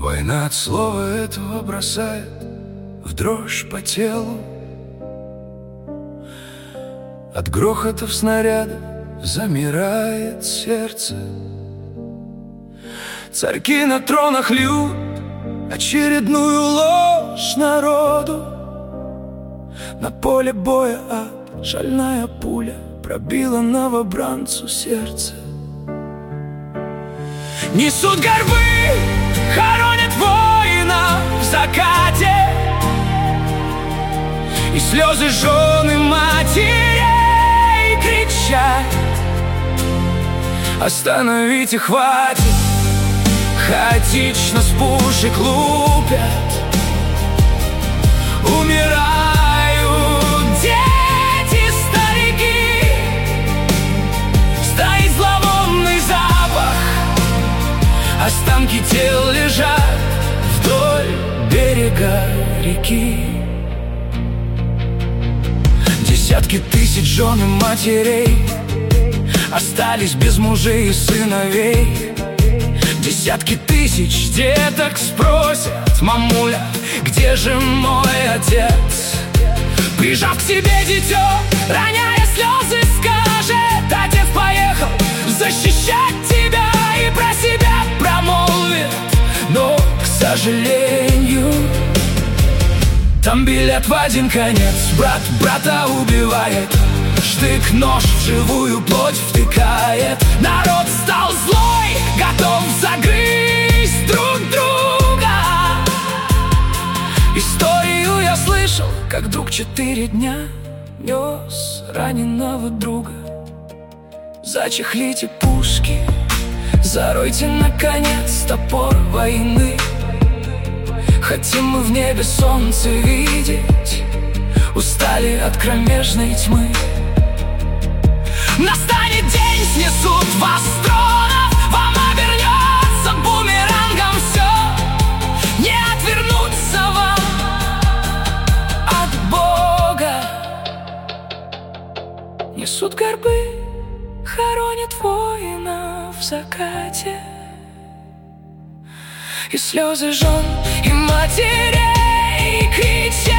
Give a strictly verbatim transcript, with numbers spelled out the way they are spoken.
Война от слова этого бросает в дрожь по телу. От грохотов снаряда замирает сердце. Царьки на тронах льют очередную ложь народу. На поле боя ад, шальная пуля пробила новобранцу сердце. Несут горбы, хоронят воина в закате, и слезы жены матерей кричат: остановите, хватит! Хаотично с пушек лупят, умирают дети, старики. Стоит зловонный запах, останки тел лежат вдоль берега реки. Десятки тысяч жен и матерей остались без мужей и сыновей. Десятки тысяч деток спросят: мамуля, где же мой отец? Прижав к себе дитё, роняя слезы, скажет: отец поехал защищать тебя, и про себя промолвит. Но, к сожалению, там билет в один конец. Брат брата убивает, штык-нож в живую плоть втыкает. Народ стал злой, готов загрызть друг друга. Историю я слышал, как друг четыре дня нес раненого друга. Зачехлите пушки, заройте наконец топор войны. Хотим мы в небе солнце видеть, устали от кромешной тьмы. Настанет день, снесут вас с тронов, вам обернется бумерангом все. Не отвернуться вам от Бога. Несут горбы, хоронят воина в закате, и слезы жен и матерей кричат: